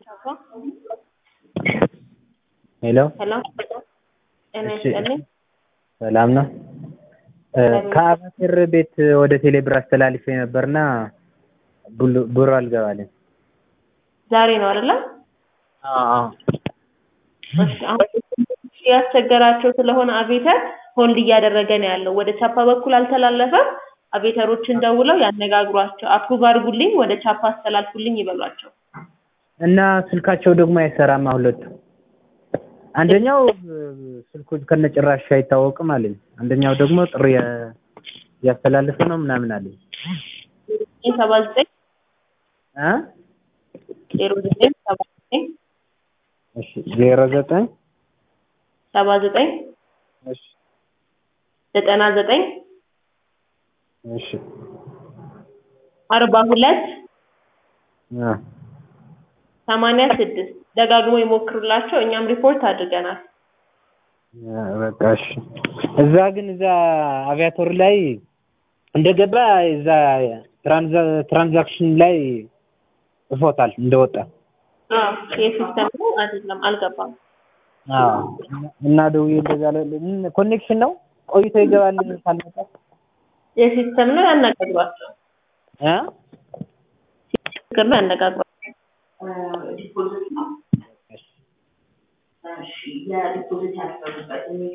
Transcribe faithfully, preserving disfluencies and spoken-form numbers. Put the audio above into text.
ሄሎ ሄሎ እኔ ሰለኝ ሰላም ነው። ከአባቴር ቤት ወደ ቴሌብር አስተላልፌ ነበርና ብሩ አልገባልኝ። ዛሬ ነው አይደል? አዎ እሺ አሁን ያስቸገራቸው ስለሆነ አቤተር ሆልድ እያደረገ ነው ያለው። ወደ ቻፓ በኩል አልተላለፈም። አቤተሮችን ደውለው ያነጋግሯቸው። አፕሩቭ አድርጉልኝ፣ ወደ ቻፓ አስተላልፉልኝ ይበሏቸው። እና ስልካቸው ደግሞ አይሰራም ሁለቱ። አንደኛው ስልኩ ከነጭራሽ አይታወቅም አለኝ። አንደኛው ደግሞ ጥሪ ያስተላልፈ ነው ምናምን አለኝ። ሰባ ዘጠኝ አ ዜሮ ዘጠኝ ሰባ ዘጠኝ እሺ ዜሮ ዘጠኝ ሰባ ዘጠኝ እሺ ዘጠና ዘጠኝ እሺ አርባ ሁለት አ ሰማንያ ስድስት ደጋግሞ ይሞክሩላቸው። እኛም ሪፖርት አድርገናል። በቃ እሺ። እዛ ግን እዛ አቪያቶር ላይ እንደገባ እዛ ትራንዛክሽን ላይ ጽፎታል እንደወጣ። አዎ የሲስተም ነው አይደለም አልገባም። አዎ እና ደውዬ እንደዛ ኮኔክሽን ነው ቆይቶ ይገባል ካልመጣ የሲስተም ነው ያናገሯቸው። አ ሲስተም ነው ያናገሯቸው። ዲፖዚት ነው። እሺ ያ ዲፖዚት ያስፈልጋል።